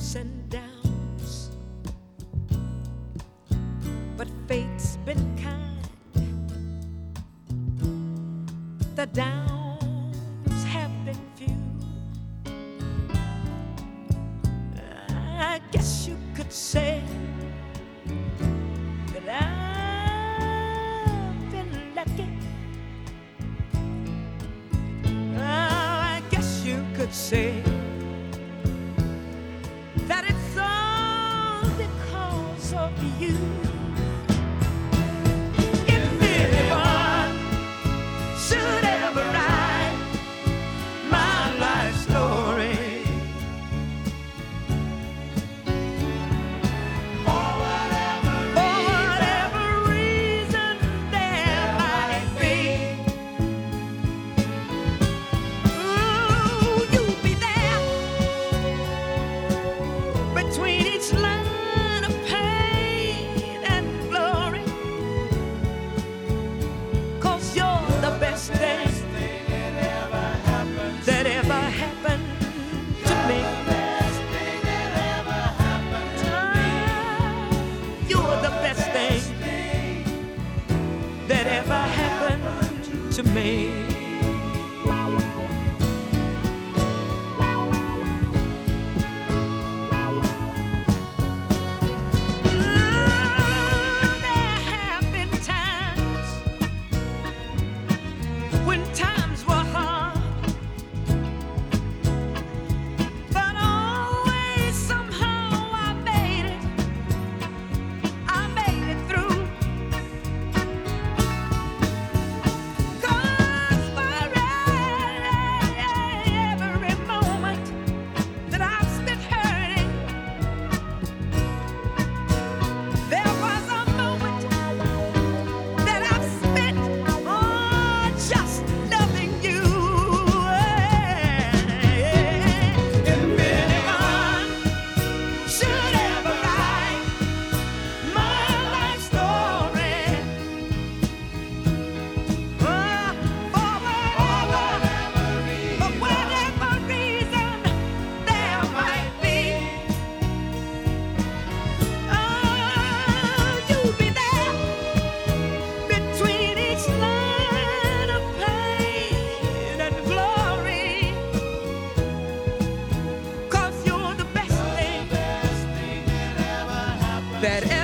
ups and downs, but fate's been kind. The downs have been few. I guess you could say that I've been lucky. I guess you could say that it's all because of you. If anyone should ever write my life story, for whatever reason there might be, ooh, you'll be there between each line of pain and glory, 'cause you're the best thing that ever happened to me. You're the best thing that ever happened to me. There have been times when times were hard, but always somehow I made it through. 'Cause for every moment that I've spent hurting, there was a moment that I've spent just loving you. If anyone should ever write my life story, for whatever reason there might be, you'll be there between each line of pain and glory, 'cause you're the best thing that